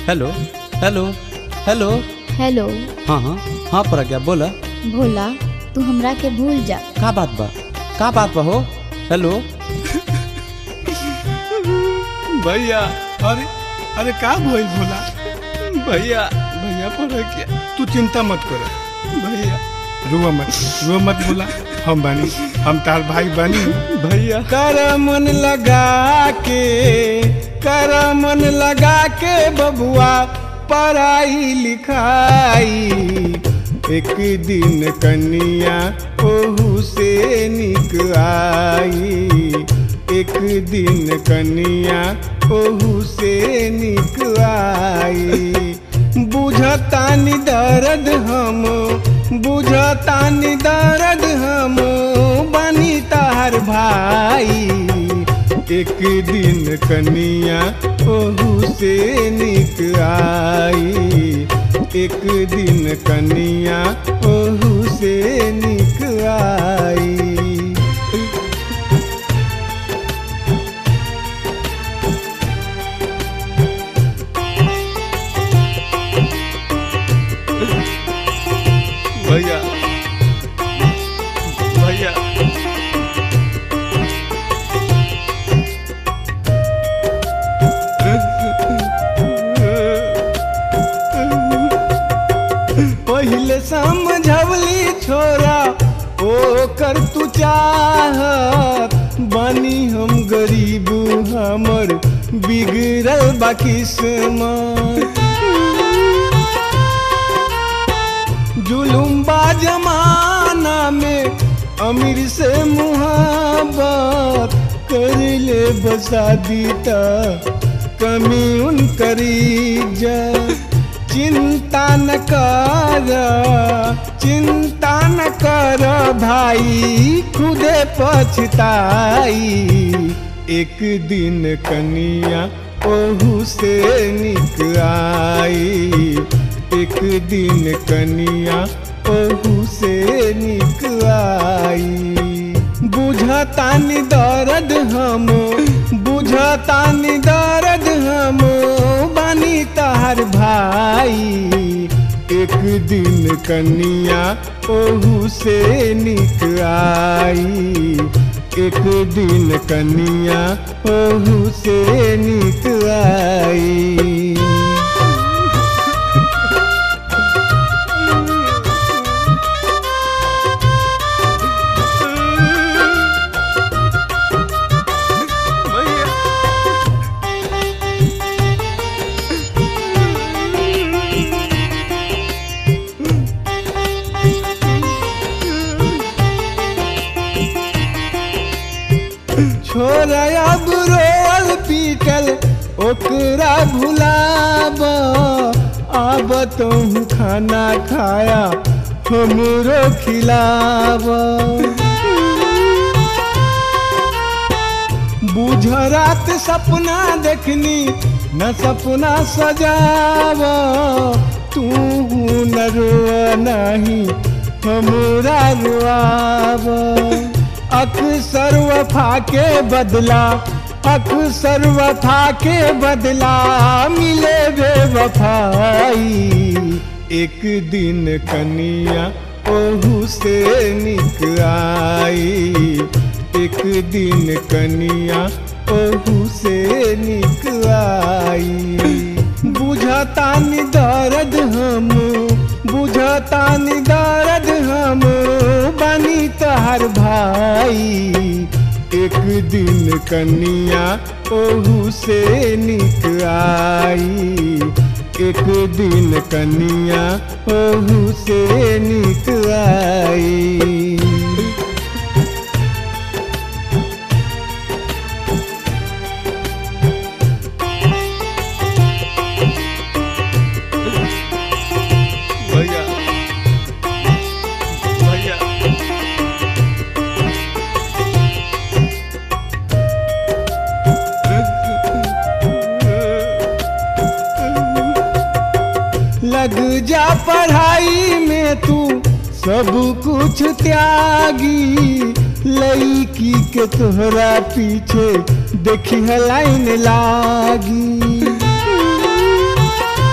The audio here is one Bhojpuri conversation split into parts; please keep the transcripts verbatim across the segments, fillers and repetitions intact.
Hello hello hello hello. हाँ हाँ हाँ प्रज्ञा बोला। भोला तू हमरा के भूल जा। का बात बा का बात बा हो। हेलो भैया। अरे अरे का भइल भोला? भैया भैया प्रज्ञा तू चिंता मत कर भैया, रुआ मत रुआ मत भोला, हम बानी, हम तार भाई बानी भैया। कर मन लगा के कर मन लगा के बबुआ पढ़ाई लिखाई, एक दिन कन्या ओहू से निक आई, एक दिन कन्या ओहू से निक आई। बुझतानी दर्द हम बुझतानी दर्द हम बनी तार भाई, एक दिन कन्या ओहू से निक आई, एक दिन कन्या ओहू से निक आई। भैया भैया पहले समझवली छोरा ओ कर तू चाहत, बानी हम गरीब हमर बिगड़ल बा किस्मत, जुलुम बा जमाना में अमीर से मुहब्बत कर ले बसा दीता कमी उन करी जा। चिंता न कर चिंता न कर भाई खुदे पछताई, एक दिन कन्या ओहू से निक आई, एक दिन कन्या ओहू से निक आई। बुझतानी दर्द हम बुझतानी दर्द हम बानी तार भाई, एक दिन कन्या ओहू से निक आई, एक दिन कन्या ओहू से निक आई। छोरा अब रोल पीटल ओकरा भुलाब, अब तुम खाना खाया हमरो खिलाब। बुझ रात सपना देखनी न सपना सजाब, तू न रोआ नहीं हमरा रुआब। अक्सर वफा के बदला अक्सर वफा के बदला मिले बेवफाई, एक दिन कन्या ओहू से निक आई, एक दिन कन्या ओहू से निक आई। बुझतानी दर्द हम बुझतानी दर्द हम बानी तार भाई, एक दिन कन्या ओहू से निक आई, एक दिन कन्या ओहू से निक आई। भैया भैया लग जा पढ़ाई में तू सब कुछ त्यागी, लड़की के तोहरा पीछे देखी लाइन लागी।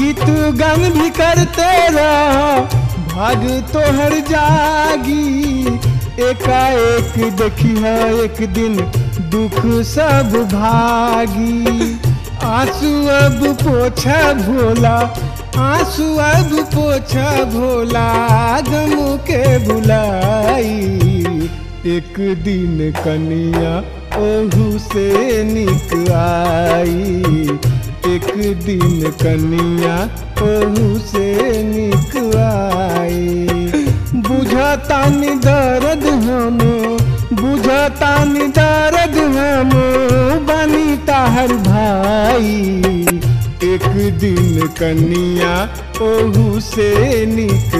गीत गान भी करते रह भाग तोहर जागी एकाएक देखी है एक दिन दुख सब भागी आंसू अब पोछा भोला आंसू अब पोछा भोला गम के भुलाई एक दिन कनिया ओहू से निक आई एक दिन कनिया ओहू से निक आई बुझतानी दर्द हम बुझतानी दर्द हम बनी ताहर भाई एक दिन कनिया ओहू से निक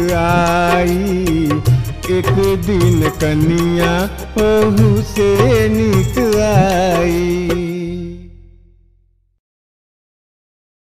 आई एक दिन कनिया ओहू से निक